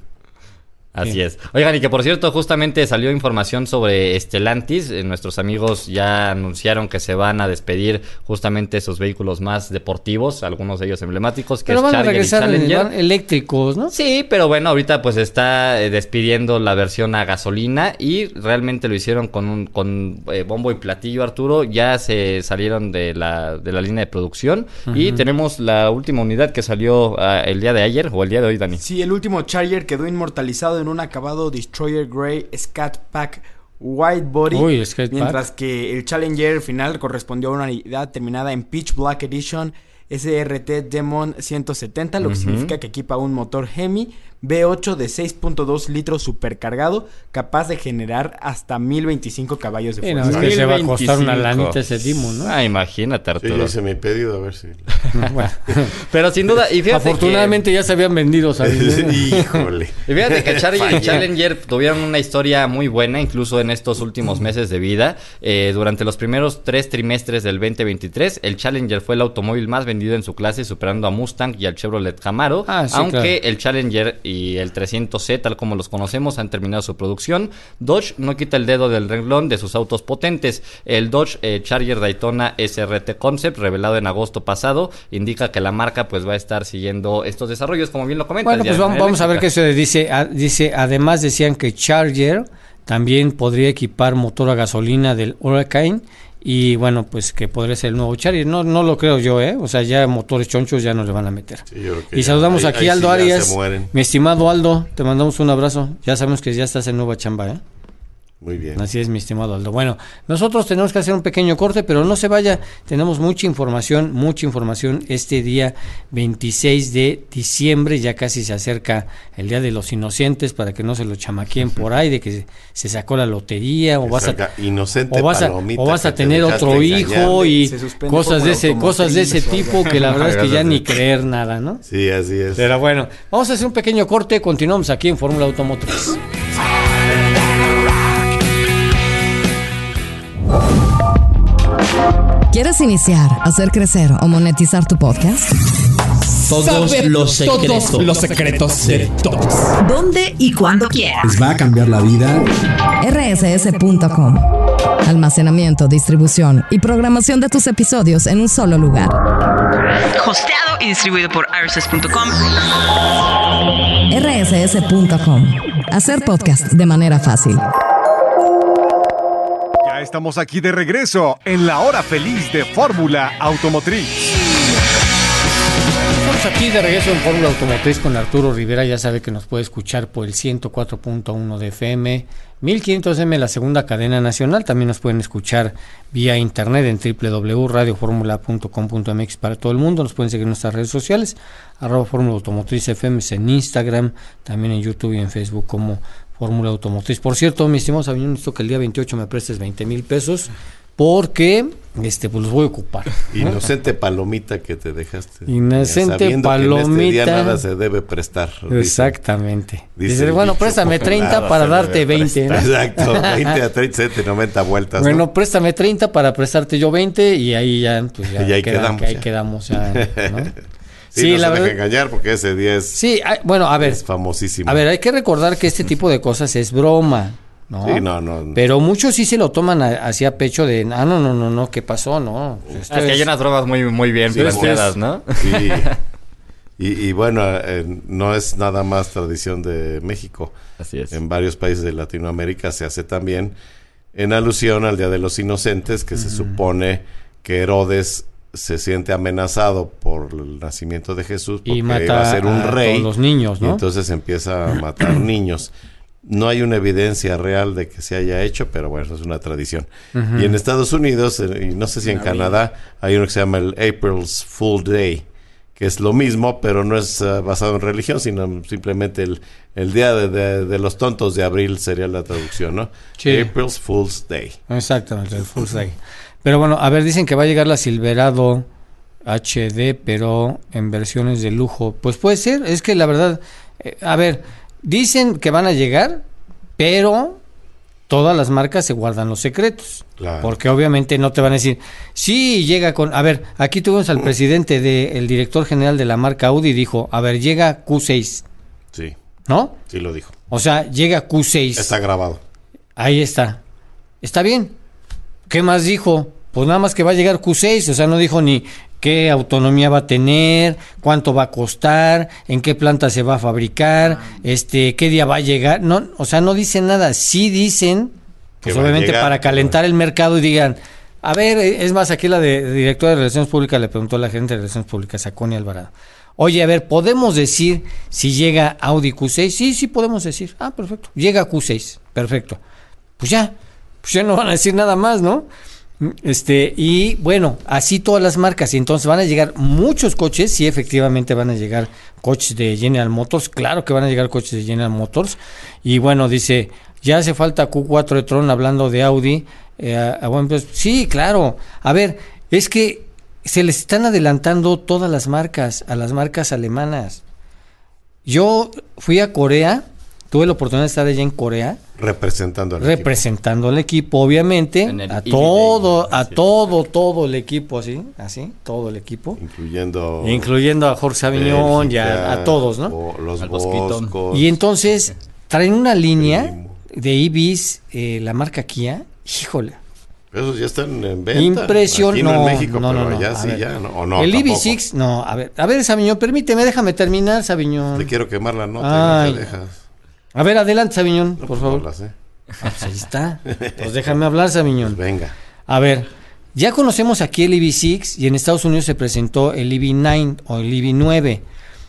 Así sí. es. Oigan, y que por cierto, justamente salió información sobre Stellantis. Eh, nuestros amigos ya anunciaron que se van a despedir justamente esos vehículos más deportivos, algunos de ellos emblemáticos, que pero es van Charger a regresar y Challenger. En eléctricos, ¿no? Sí, pero bueno, ahorita pues está eh, despidiendo la versión a gasolina y realmente lo hicieron con un con eh, bombo y platillo, Arturo. Ya se salieron de la de la línea de producción uh-huh. y tenemos la última unidad que salió uh, el día de ayer o el día de hoy, Dani. Sí, el último Charger quedó inmortalizado en un acabado Destroyer Grey Scat Pack White Body, Uy, Scat mientras Pack. que el Challenger final correspondió a una unidad terminada en Pitch Black Edition S R T Demon ciento setenta, lo uh-huh. que significa que equipa un motor Hemi V ocho de seis punto dos litros supercargado, capaz de generar hasta mil veinticinco caballos de fuerza. Sí, no, es que se va a costar una lanita ese Demon, ¿no? Ah, imagínate, Arturo. Sí, yo hice mi pedido, a ver si... bueno. Pero sin duda, y fíjate afortunadamente que... ya se habían vendido, ¿sabes? Híjole. Y fíjate que Charger y Challenger tuvieron una historia muy buena, incluso en estos últimos meses de vida. Eh, durante los primeros tres trimestres del veinte veintitrés, el Challenger fue el automóvil más vendido en su clase, superando a Mustang y al Chevrolet Camaro, ah, sí, aunque claro. el Challenger y el trescientos C, tal como los conocemos, han terminado su producción. Dodge no quita el dedo del renglón de sus autos potentes. El Dodge eh, Charger Daytona S R T Concept, revelado en agosto pasado, indica que la marca pues va a estar siguiendo estos desarrollos, como bien lo comentas. Bueno, pues vamos, vamos a ver qué se dice. A, dice, además decían que Charger también podría equipar motor a gasolina del Hurricane. Y bueno, pues que podría ser el nuevo Charger. No, no lo creo yo, ¿eh? O sea, ya motores chonchos ya no le van a meter. Sí, yo creo que y ya, saludamos ahí, aquí ahí a Aldo sí Arias. Mi estimado Aldo, te mandamos un abrazo. Ya sabemos que ya estás en nueva chamba, ¿eh? Muy bien. Así es, mi estimado Aldo. Bueno, nosotros tenemos que hacer un pequeño corte, pero no se vaya. Tenemos mucha información, mucha información este día veintiséis de diciembre. Ya casi se acerca el Día de los Inocentes, para que no se lo chamaqueen por ahí, de que se sacó la lotería, o vas a, inocente o vas a, o vas a tener otro hijo y cosas de ese, cosas de ese tipo, que la verdad es que ya ni creer nada, ¿no? Sí, así es. Pero bueno, vamos a hacer un pequeño corte, continuamos aquí en Fórmula Automotriz. ¿Quieres iniciar, hacer crecer o monetizar tu podcast? Todos Saber los secretos. Todos los secretos de todos. ¿Dónde y cuándo quieras? Les va a cambiar la vida. R S S punto com. Almacenamiento, distribución y programación de tus episodios en un solo lugar. Hosteado y distribuido por R S S punto com. R S S punto com. Hacer podcast de manera fácil. Ya estamos aquí de regreso en la hora feliz de Fórmula Automotriz. Estamos aquí de regreso en Fórmula Automotriz con Arturo Rivera. Ya sabe que nos puede escuchar por el ciento cuatro punto uno de F M, mil quinientos M, la segunda cadena nacional. También nos pueden escuchar vía internet en doble u doble u doble u punto radio formula punto com punto m x para todo el mundo. Nos pueden seguir en nuestras redes sociales, arroba Fórmula Automotriz F M, en Instagram, también en YouTube y en Facebook como Fórmula Automotriz. Por cierto, mi estimado Sabiñón, necesito que el día veintiocho me prestes veinte mil pesos, porque este pues los voy a ocupar, ¿no? Inocente palomita que te dejaste. Inocente sabiendo palomita. Que en este día nada se debe prestar. Exactamente. Dice, Dice, dice bueno, dicho, préstame treinta para darte veinte, ¿no? Exacto, veinte a treinta, noventa vueltas. Bueno, ¿no? préstame treinta para prestarte yo veinte y ahí ya, pues ya y ahí queda, quedamos. que ahí Ya. quedamos ya, ¿no? Sí, Sí, no la se verdad. deja engañar porque ese día es, Sí, hay- bueno, a ver, es famosísimo. a ver, hay que recordar que este tipo de cosas es broma, ¿no? Sí, no, no. Pero muchos sí se lo toman a- así a pecho de, ah, no, no, no, no, ¿qué pasó? No. Esto Es que hay es- unas bromas muy, muy bien Sí, planteadas, pues, ¿no? Sí. Y, y bueno, eh, no es nada más tradición de México. Así es. En varios países de Latinoamérica se hace también en alusión al Día de los Inocentes, que se supone que Herodes se siente amenazado por el nacimiento de Jesús porque y mata iba a ser un a rey, todos los niños, ¿no? Y entonces empieza a matar niños. No hay una evidencia real de que se haya hecho, pero bueno, es una tradición. Uh-huh. Y en Estados Unidos, y no sé si en Canadá, hay uno que se llama el April's Fool Day, que es lo mismo, pero no es uh, basado en religión, sino simplemente el, el día de, de, de los tontos de abril sería la traducción, ¿no? Sí. April's Fool's Day. Exactamente, el Fool's Day. Pero bueno, a ver, dicen que va a llegar la Silverado H D, pero en versiones de lujo. Pues puede ser, es que la verdad, eh, a ver, dicen que van a llegar, pero todas las marcas se guardan los secretos. Claro. Porque obviamente no te van a decir, sí, llega con... A ver, aquí tuvimos al presidente del director general de la marca Audi y dijo, a ver, llega Q seis. Sí. ¿No? Sí lo dijo. O sea, llega Q seis. Está grabado. Ahí está. Está bien. ¿Qué más dijo? Pues nada más que va a llegar Q seis, o sea, no dijo ni qué autonomía va a tener, cuánto va a costar, en qué planta se va a fabricar, este, qué día va a llegar, no, o sea, no dicen nada, sí dicen, pues obviamente para calentar el mercado y digan, a ver, es más, aquí la de, de directora de Relaciones Públicas le preguntó a la gerente de Relaciones Públicas, a Connie Alvarado, oye, a ver, ¿podemos decir si llega Audi Q seis? Sí, sí podemos decir, ah, perfecto, llega Q seis, perfecto, pues ya, pues ya no van a decir nada más, ¿no? Este, y bueno, así todas las marcas, y entonces van a llegar muchos coches, sí, efectivamente van a llegar coches de General Motors, claro que van a llegar coches de General Motors, y bueno, dice, ya hace falta Q cuatro e-tron hablando de Audi, eh, a, a, bueno, pues, sí, claro, a ver, es que se les están adelantando todas las marcas, a las marcas alemanas. Yo fui a Corea, tuve la oportunidad de estar allá en Corea, representando al representando equipo. al equipo, obviamente, a todo, Day, a sí. todo, todo el equipo, así, así, todo el equipo, incluyendo, incluyendo a Jorge Saviñón y a, a todos, ¿no? O los Boscos. Y entonces traen una línea de E Vs, eh, la marca Kia, híjole. Esos ya están en venta. Impresión, Aquí no, no, en México, no, no, pero no, allá sí, ver, ya, ¿no? ¿O no? El tampoco. E V seis, no, a ver, a ver, Saviñón, permíteme, déjame terminar, Saviñón. Te quiero quemar la nota, Ay, no te dejas. A ver, adelante, Saviñón, no, por pues favor. No la sé. Ah, pues ahí está. Pues déjame hablar, Saviñón. Pues venga. A ver, ya conocemos aquí el E V seis y en Estados Unidos se presentó el E V nueve o el E V nueve.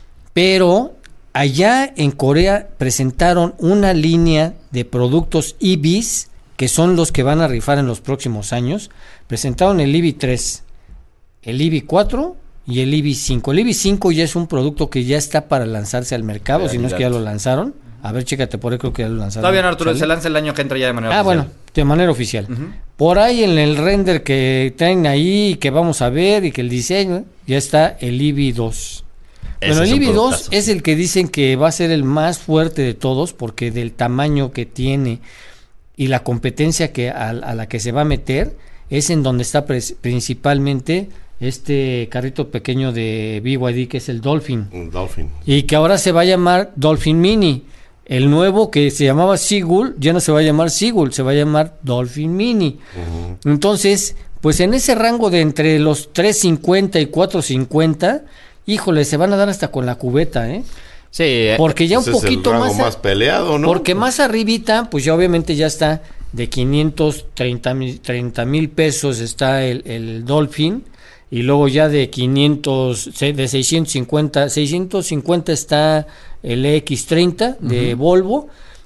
Pero allá en Corea presentaron una línea de productos E Vs que son los que van a rifar en los próximos años. Presentaron el E V tres, el E V cuatro y el E V cinco. El E V cinco ya es un producto que ya está para lanzarse al mercado, si no es que ya lo lanzaron. A ver, chécate, por ahí creo que ya lo lanzaron. Está bien, Arturo, ¿sale? Se lanza el año que entra ya de manera ah, oficial. Ah, bueno, de manera oficial. Uh-huh. Por ahí en el render que traen ahí, que vamos a ver, y que el diseño, ya está el E V dos. Ese bueno, el E V dos es el que dicen que va a ser el más fuerte de todos, porque del tamaño que tiene y la competencia que a, a la que se va a meter, es en donde está pres- principalmente este carrito pequeño de B Y D, que es el Dolphin. Un Dolphin. Y que ahora se va a llamar Dolphin Mini. El nuevo que se llamaba Seagull, ya no se va a llamar Seagull, se va a llamar Dolphin Mini. Uh-huh. Entonces, pues en ese rango de entre los tres cincuenta y cuatro cincuenta, híjole, se van a dar hasta con la cubeta, ¿eh? Sí. Porque ya un ese poquito es el rango más, a, más peleado, ¿no? Porque más arribita, pues ya obviamente ya está de quinientos treinta mil pesos está el, el Dolphin. Y luego ya de quinientos, de seiscientos cincuenta, seiscientos cincuenta está el X treinta de uh-huh. Volvo,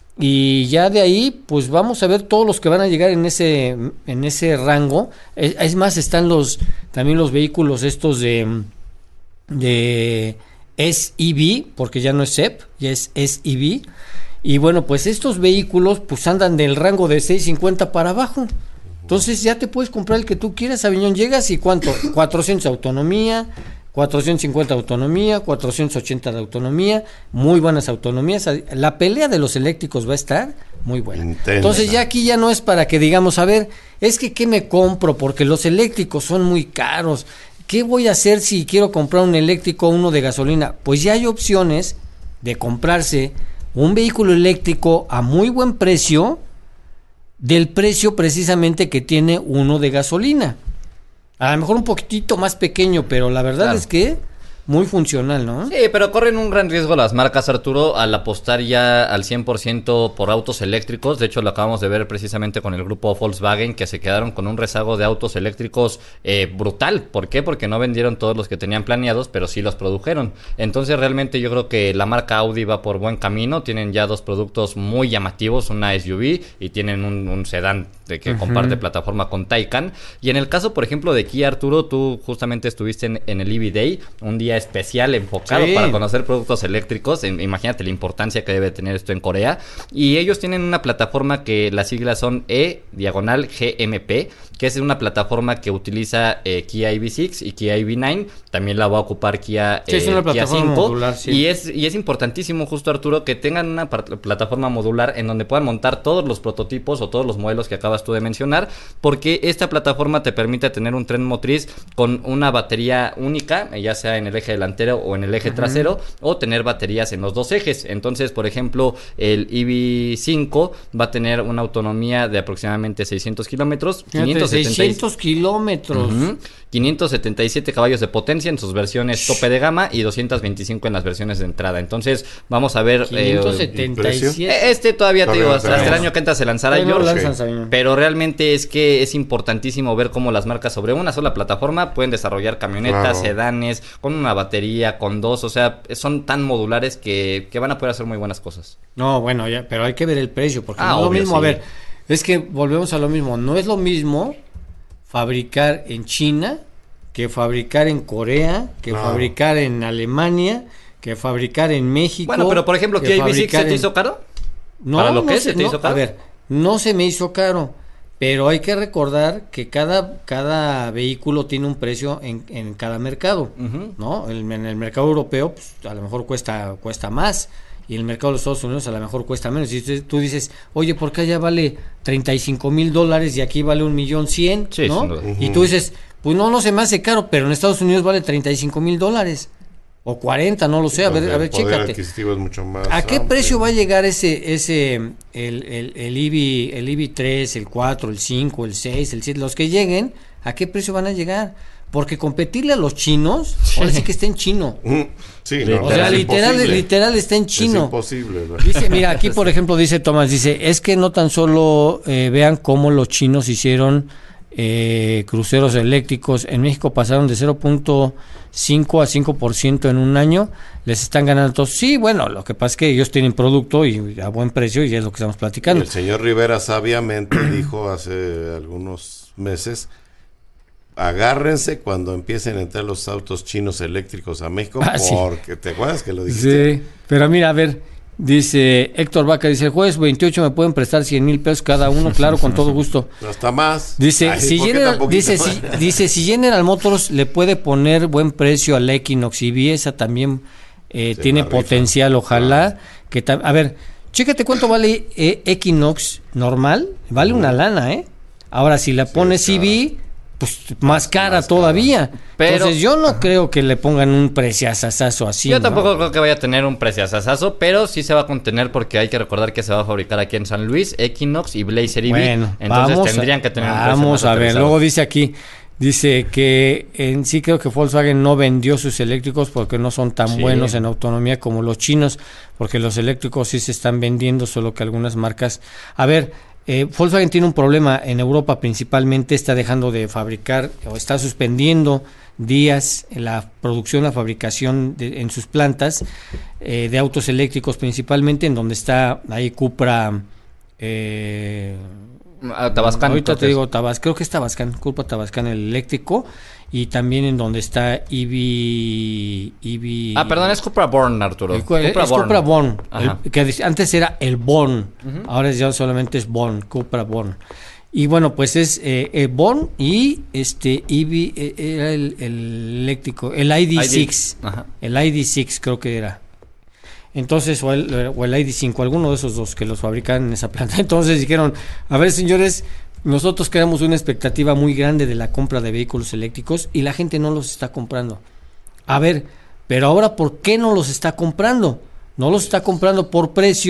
y ya de ahí pues vamos a ver todos los que van a llegar en ese en ese rango. Es, es más, están los también los vehículos estos de de S E V, porque ya no es S E P, ya es S E V, y bueno, pues estos vehículos pues andan del rango de seiscientos cincuenta para abajo. Entonces ya te puedes comprar el que tú quieras, Aviñón. Llegas y ¿cuánto? cuatrocientos de autonomía, cuatrocientos cincuenta de autonomía, cuatrocientos ochenta de autonomía, muy buenas autonomías. La pelea de los eléctricos va a estar muy buena. Intensa. Entonces ya aquí ya no es para que digamos, a ver, es que ¿qué me compro? Porque los eléctricos son muy caros. ¿Qué voy a hacer si quiero comprar un eléctrico o uno de gasolina? Pues ya hay opciones de comprarse un vehículo eléctrico a muy buen precio, del precio precisamente que tiene uno de gasolina. A lo mejor un poquitito más pequeño, pero la verdad claro. es que muy funcional, ¿no? Sí, pero corren un gran riesgo las marcas, Arturo, al apostar ya al cien por ciento por autos eléctricos. De hecho, lo acabamos de ver precisamente con el grupo Volkswagen, que se quedaron con un rezago de autos eléctricos eh, brutal. ¿Por qué? Porque no vendieron todos los que tenían planeados, pero sí los produjeron. Entonces, realmente yo creo que la marca Audi va por buen camino. Tienen ya dos productos muy llamativos, una S U V y tienen un, un sedán de que uh-huh. comparte plataforma con Taycan. Y en el caso, por ejemplo, de Kia, Arturo, tú justamente estuviste en, en el E V Day, un día especial enfocado sí. para conocer productos eléctricos. Imagínate la importancia que debe tener esto en Corea. Y ellos tienen una plataforma que las siglas son E diagonal G M P, que es una plataforma que utiliza eh, Kia E V seis y Kia E V nueve. También la va a ocupar Kia, sí, eh, es una Kia plataforma cinco. Modular, sí. Y es, y es importantísimo, justo, Arturo, que tengan una par- plataforma modular en donde puedan montar todos los prototipos o todos los modelos que acabas tú de mencionar, porque esta plataforma te permite tener un tren motriz con una batería única, ya sea en el eje delantero o en el eje uh-huh. trasero, o tener baterías en los dos ejes. Entonces, por ejemplo, el E V cinco va a tener una autonomía de aproximadamente seiscientos kilómetros, quinientos setenta seiscientos kilómetros, uh-huh, quinientos setenta y siete caballos de potencia en sus versiones tope de gama y doscientos veinticinco en las versiones de entrada. Entonces, vamos a ver. quinientos setenta y siete. Eh, este todavía, todavía te digo, hasta, hasta el año que entra se lanzará yo. No pero realmente es que es importantísimo ver cómo las marcas sobre una sola plataforma pueden desarrollar camionetas, claro. sedanes, con una batería, con dos. O sea, son tan modulares que, que van a poder hacer muy buenas cosas. No, bueno, ya, pero hay que ver el precio, porque ah, no es lo obvio, mismo. Sí. A ver, es que volvemos a lo mismo. No es lo mismo fabricar en China que fabricar en Corea, que no. fabricar en Alemania, que fabricar en México. Bueno, pero por ejemplo, ¿Kia E V seis se te en... hizo caro? No, ¿Para lo no que se, se te no, hizo caro? A ver, no se me hizo caro, pero hay que recordar que cada, cada vehículo tiene un precio en, en cada mercado, uh-huh. ¿no? En, en el mercado europeo, pues, a lo mejor cuesta, cuesta más, y en el mercado de los Estados Unidos a lo mejor cuesta menos. Y tú dices, oye, ¿por qué allá vale treinta y cinco mil dólares y aquí vale un millón cien? Sí, ¿no? Uh-huh. Y tú dices, pues no, no se me hace caro, pero en Estados Unidos vale treinta y cinco mil dólares. O cuarenta, no lo sé, a ver, a ver, chécate. Es mucho más ¿A qué amplio. precio va a llegar ese, ese, el, el, el E V, el E V tres, el cuatro, el cinco, el seis, el siete, los que lleguen, ¿a qué precio van a llegar? Porque competirle a los chinos, sí. ahora sí que está en chino. Sí, no, o sea, literal, imposible. literal está en chino. Es imposible. ¿Verdad? Dice, mira, aquí por ejemplo dice Tomás, dice, es que no tan solo eh, vean cómo los chinos hicieron eh, cruceros eléctricos. En México pasaron de cero punto cinco a cinco por ciento en un año, les están ganando todos. Sí, bueno, lo que pasa es que ellos tienen producto y a buen precio y es lo que estamos platicando. Y el señor Rivera sabiamente dijo hace algunos meses, agárrense cuando empiecen a entrar los autos chinos eléctricos a México, ah, porque sí. ¿Te acuerdas que lo dijiste? Sí, pero mira, a ver, dice Héctor Vaca, dice, el jueves veintiocho me pueden prestar cien mil pesos cada uno, claro, con todo gusto. Hasta más. Dice, Ay, si General, dice, si, dice, si General Motors le puede poner buen precio al Equinox y vi esa también eh, tiene potencial, ojalá. Ah. que ta- A ver, chécate cuánto vale eh, Equinox normal, vale uh-huh. una lana, ¿eh? Ahora, si la pones sí, C V, pues más cara más todavía. Cara. Pero, entonces yo no ajá. creo que le pongan un preciazazazo así. Yo ¿no? tampoco creo que vaya a tener un preciazazazo, pero sí se va a contener porque hay que recordar que se va a fabricar aquí en San Luis, Equinox y Blazer E V. Bueno, entonces vamos tendrían a, que tener un precio Vamos a ver, luego dice aquí, dice que en sí creo que Volkswagen no vendió sus eléctricos porque no son tan sí. buenos en autonomía como los chinos, porque los eléctricos sí se están vendiendo, solo que algunas marcas... A ver... Eh, Volkswagen tiene un problema en Europa, principalmente está dejando de fabricar o está suspendiendo días en la producción, la fabricación de, en sus plantas eh, de autos eléctricos, principalmente en donde está ahí Cupra eh, Tabascan. Ahorita te digo Tabascan, creo que es Tabascan, Cupra Tabascan el eléctrico, y también en donde está E V... E V ah, perdón, es Cupra Born, Arturo. El, Cupra es Born. Cupra Born, el, que antes era el Born, uh-huh. ahora ya solamente es Born, Cupra Born. Y bueno, pues es eh, el Born y este E V, eh, era el, el eléctrico, el I D seis, I D. El I D seis creo que era. Entonces, o el, o el I D cinco, alguno de esos dos que los fabrican en esa planta. Entonces dijeron, a ver señores, nosotros creamos una expectativa muy grande de la compra de vehículos eléctricos y la gente no los está comprando. A ver, pero ahora, ¿por qué no los está comprando? No los está comprando por precio,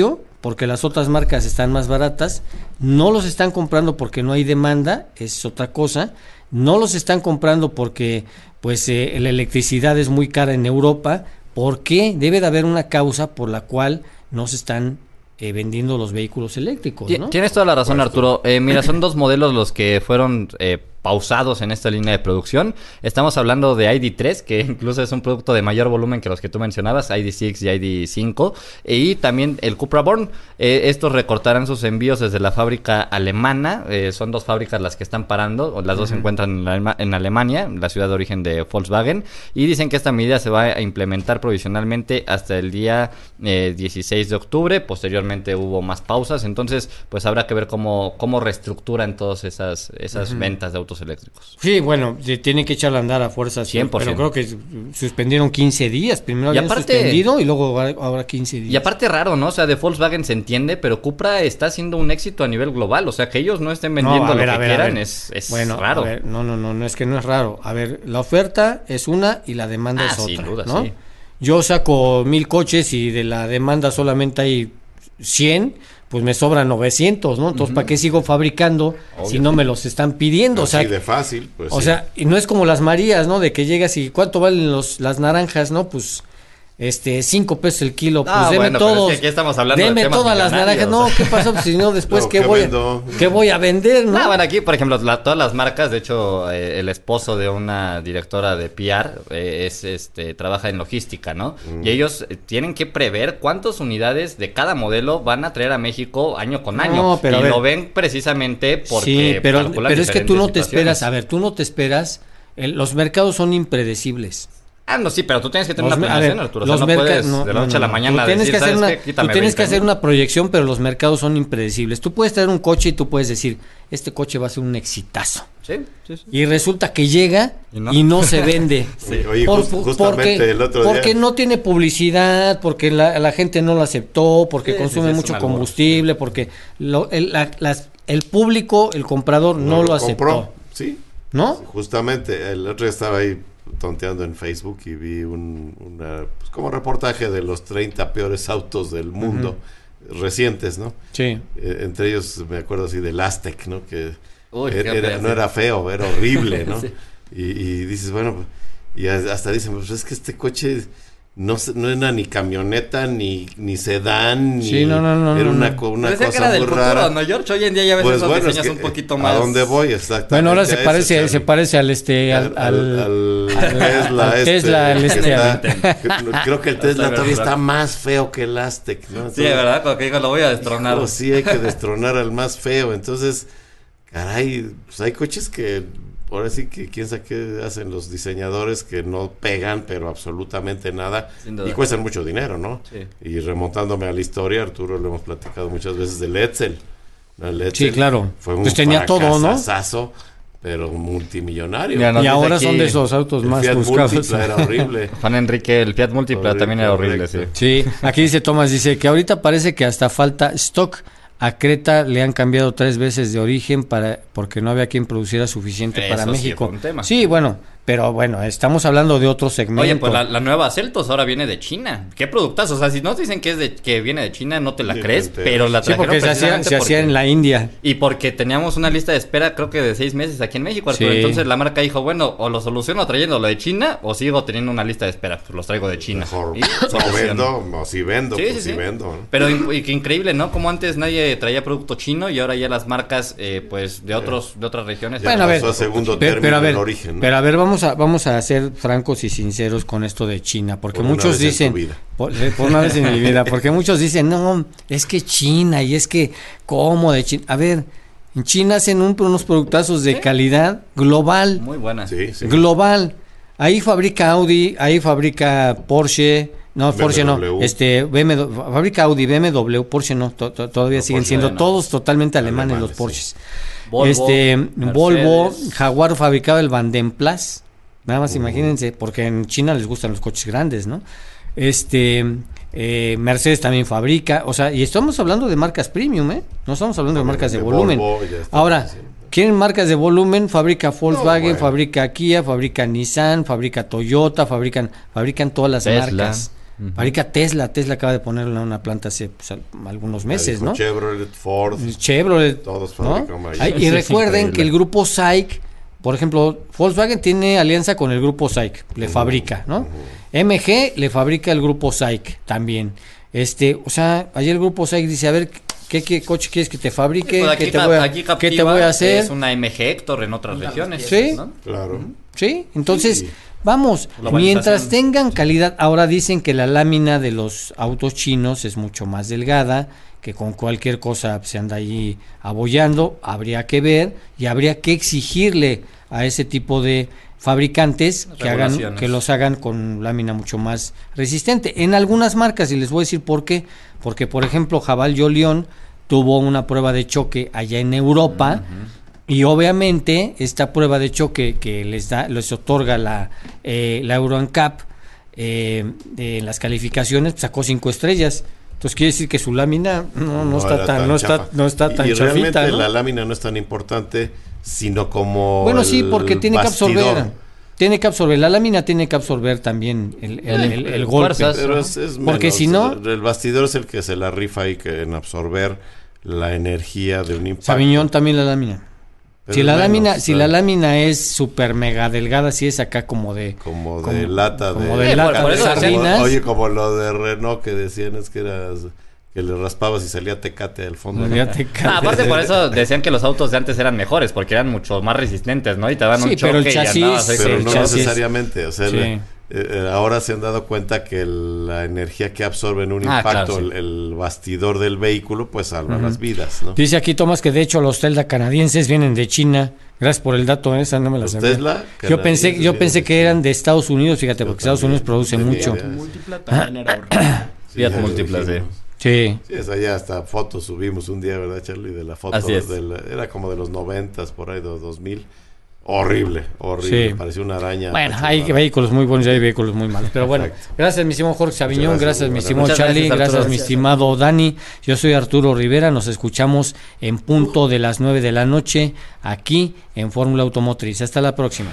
porque las otras marcas están más baratas, no los están comprando porque no hay demanda, es otra cosa, no los están comprando porque pues eh, la electricidad es muy cara en Europa. ¿Por qué? Debe de haber una causa por la cual no se están eh, vendiendo los vehículos eléctricos, ¿no? Tienes toda la razón, Arturo. Eh, mira, son dos modelos los que fueron eh, pausados en esta línea de producción. Estamos hablando de I D tres, que incluso es un producto de mayor volumen que los que tú mencionabas, I D seis y I D cinco, y también el Cupra Born. Eh, estos recortarán sus envíos desde la fábrica alemana. Eh, son dos fábricas las que están parando, las dos uh-huh. se encuentran en, Alema- en Alemania, la ciudad de origen de Volkswagen, y dicen que esta medida se va a implementar provisionalmente hasta el día eh, dieciséis de octubre. Posteriormente hubo más pausas, entonces pues habrá que ver cómo, cómo reestructuran todas esas, esas uh-huh. ventas de autos eléctricos. Sí, bueno, se tiene que echarle a andar a fuerzas, cien por ciento. Pero creo que suspendieron quince días, primero y habían aparte, suspendido y luego ahora quince días. Y aparte raro, ¿no? O sea, de Volkswagen se entiende, pero Cupra está haciendo un éxito a nivel global, o sea, que ellos no estén vendiendo no, ver, lo que ver, quieran es, es bueno, raro. A ver, no, no, no, no es que no es raro. A ver, la oferta es una y la demanda ah, es otra, sin duda, ¿no? Sí. Yo saco mil coches y de la demanda solamente hay cien, pues me sobran novecientos, ¿no? Entonces, uh-huh. ¿para qué sigo fabricando Obvio. si no me los están pidiendo? Así o sea, de fácil, pues O sí. sea, y no es como las Marías, ¿no? De que llegas y ¿cuánto valen los las naranjas, no? Pues este cinco pesos el kilo, pues ah, deme bueno, todos. Pero es que aquí estamos hablando deme de temas todas las naranjas. No, ¿qué pasó? Pues si no después no, qué ¿qué voy vendo? a, qué voy a vender, ¿no? No, bueno, aquí, por ejemplo, la, todas las marcas, de hecho, eh, el esposo de una directora de P R eh, es este trabaja en logística, ¿no? Mm. Y ellos eh, tienen que prever cuántas unidades de cada modelo van a traer a México año con año. No, pero y ver, lo ven precisamente porque sí, pero, pero es que tú no te situaciones. esperas, a ver, tú no te esperas, el, los mercados son impredecibles. Ah, no, sí, pero tú tienes que tener los, una planeación, ver, Arturo. Los o sea, no merca- puedes no, de la noche no, a la no. mañana Tú tienes decir, que hacer ¿sabes una, qué? Quítame tú tienes que hacer veinte mil. una proyección, pero los mercados son impredecibles. Tú puedes traer un coche y tú puedes decir, este coche va a ser un exitazo. Sí, sí, sí. Y resulta que llega y no, y no se vende. sí. Oye, Por, just, justamente porque, el otro porque día. no tiene publicidad, porque la, la gente no lo aceptó, porque sí, consume sí, sí, mucho combustible, porque lo, el, la, las, el público, el comprador no, no lo, lo aceptó. compró. Sí. ¿No? Justamente, el otro día estaba ahí tonteando en Facebook y vi un una, pues, como reportaje de los treinta peores autos del mundo, uh-huh. recientes, ¿no? Sí. Eh, entre ellos me acuerdo así del Aztec, ¿no? Que Uy, era, era, no era feo, era horrible, ¿no? sí. y, y dices, bueno, y hasta dicen, pues es que este coche no, no era ni camioneta, ni, ni sedán, ni sí, no, no, no, era una, no. una cosa que era muy del rara. Futuro, ¿no, George? Hoy en día ya ves pues esos bueno, diseños es que, un poquito más. ¿a dónde voy? Exactamente. Bueno, ahora se a parece, ese, se parece al este, al, al, al, al Tesla, al este, Tesla, el este, está, creo que el Tesla todavía está más feo que el Aztec, ¿no? Entonces, sí, de verdad, cuando que digo lo voy a destronar. Hijo, sí, hay que destronar al más feo. Entonces, caray, pues hay coches que ahora sí que quién sabe qué hacen los diseñadores que no pegan, pero absolutamente nada, y cuestan mucho dinero, ¿no? Sí. Y remontándome a la historia, Arturo, lo hemos platicado muchas veces del Edsel. ¿No? El Edsel sí, claro. Fue un pues tenía todo, ¿no? Pero multimillonario. Ya, y ahora son de esos autos más Fiat buscados. Multipla era horrible. Juan Enrique, el Fiat Multipla horrible, también era horrible, sí. Sí, aquí dice Tomás, dice que ahorita parece que hasta falta stock. A Creta le han cambiado tres veces de origen para porque no había quien produciera suficiente Eso para sí México. fue un tema. Sí, bueno, pero bueno, estamos hablando de otro segmento. Oye, pues la, la nueva Celtos ahora viene de China. ¿Qué productazo? O sea, si no te dicen que es de que viene de China, no te la Sí, crees, gente. pero la Sí, trajeron porque se hacía, precisamente se hacía porque- en la India. Y porque teníamos una lista de espera, creo que de seis meses aquí en México, Arturo. Sí. Entonces la marca dijo, bueno, o lo soluciono trayéndolo de China, o sigo teniendo una lista de espera. Pues los traigo de China. Mejor Y no solución. vendo, o si vendo, Sí, pues sí, si sí. vendo. ¿no? Pero in- y que increíble, ¿no? Como antes nadie traía producto chino y ahora ya las marcas, eh, pues, de otros de otras regiones. Ya Bueno, a ver, pasó a segundo pero, término pero a ver, el origen, ¿no? pero a ver, vamos a vamos a ser francos y sinceros con esto de China, porque Por una muchos vez en dicen tu vida. por, por una vez en mi vida, porque muchos dicen, "No, es que China y es que cómo de China." A ver, en China hacen un, unos productazos de ¿Sí? calidad global, Muy buena. Sí, sí. global. Ahí fabrica Audi, ahí fabrica Porsche, no, B M W. Porsche no, este B M W, fabrica Audi, B M W, Porsche no, to- to- todavía No, siguen Porsche siendo no. todos totalmente alemanes, Alemanes, los Porsches. Volvo, este Mercedes. Volvo, Jaguar fabricaba el Vandenplas, nada más Uh. imagínense, porque en China les gustan los coches grandes, ¿no? Este eh, Mercedes también fabrica, o sea, y estamos hablando de marcas premium, ¿eh? No estamos hablando de marcas de, De volumen. Volvo, ya está Ahora, diciendo. ¿quieren marcas de volumen? Fabrica Volkswagen, bueno. fabrica Kia, fabrica Nissan, fabrica Toyota, fabrican fabrican todas las Tesla. marcas. Uh-huh. Fabrica Tesla, Tesla acaba de ponerla en una planta hace pues, algunos meses, ¿no? Chevrolet, Ford, Chevrolet, todos fabrican, ¿no? Ay, y recuerden que el grupo S A I C, por ejemplo, Volkswagen tiene alianza con el grupo S A I C, le uh-huh. fabrica, ¿no? Uh-huh. M G le fabrica el grupo S A I C también. Este, o sea, ayer el grupo S A I C dice, a ver, ¿qué, qué coche quieres que te fabrique? Pues aquí, ¿Qué, te voy a, aquí ¿Qué te voy a hacer? Es una M G Hector en otras regiones. Sí, ¿no? Claro. Sí, entonces, sí. vamos, mientras tengan calidad, ahora dicen que la lámina de los autos chinos es mucho más delgada, que con cualquier cosa se anda ahí abollando, habría que ver y habría que exigirle a ese tipo de fabricantes que hagan que los hagan con lámina mucho más resistente. En algunas marcas, y les voy a decir por qué, porque por ejemplo Jabal Jolion tuvo una prueba de choque allá en Europa, uh-huh. y obviamente esta prueba de choque que les da, les otorga la, eh, la Euro N C A P eh, eh, en las calificaciones, sacó cinco estrellas. Entonces quiere decir que su lámina no, no, no está tan, tan no está no está tan y, y chafita, realmente ¿no? La lámina no es tan importante, sino como bueno, sí, porque tiene bastidor. que absorber, tiene que absorber, la lámina tiene que absorber también el, el, el, el, el golpe. Pero es, es porque menos, si no, el, el bastidor es el que se la rifa ahí que en absorber la energía de un impacto. Sabiñón también la lámina. Pero si la menos, lámina, si la lámina es súper mega delgada, si es acá como de como de como, lata como de, de, lata por, de sardinas. Oye, como lo de Renault que decían es que era que le raspabas y salía Tecate al fondo. ¿No? Ah, aparte por eso decían que los autos de antes eran mejores, porque eran mucho más resistentes, ¿no? Y te daban sí, un choque pero el chasis, y andabas ahí. Pero el no chasis. necesariamente, o sea, sí. le, eh, ahora se han dado cuenta que el, la energía que absorbe en un ah, impacto claro, sí. el, el bastidor del vehículo, pues salva uh-huh. las vidas, ¿no? Dice aquí Tomás que de hecho los Tesla canadienses vienen de China. Gracias por el dato, esa no me la sabía. Tesla, yo pensé, yo pensé que eran de Estados Unidos, fíjate, porque Estados Unidos produce mucho. Fiat Múltipla, sí. Sí. Sí, esa ya hasta fotos subimos un día, ¿verdad, Charlie? De la foto, Así es. de la, era como de los noventas, por ahí, de los dos mil. Horrible, horrible, sí. parecía una araña. Bueno, hay vehículos muy buenos y hay vehículos muy malos. Pero bueno, exacto. Gracias, mi estimado Jorge Saviñón, gracias, gracias mi estimado Charlie, gracias, gracias mi estimado Dani. Yo soy Arturo Rivera, nos escuchamos en punto de las nueve de la noche aquí en Fórmula Automotriz. Hasta la próxima.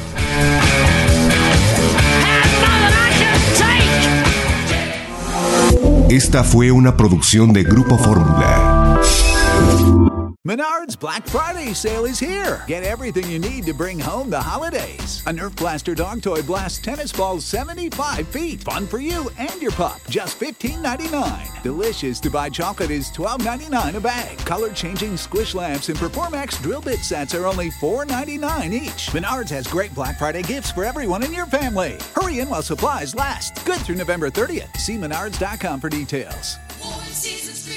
Esta fue una producción de Grupo Fórmula. Menards Black Friday sale is here. Get everything you need to bring home the holidays. A Nerf Blaster dog toy blasts tennis balls seventy-five feet. Fun for you and your pup. Just fifteen ninety-nine. Delicious to buy chocolate is twelve ninety-nine a bag. Color-changing squish lamps and Performax drill bit sets are only four ninety-nine each. Menards has great Black Friday gifts for everyone in your family. Hurry in while supplies last. Good through November thirtieth. See menards dot com for details.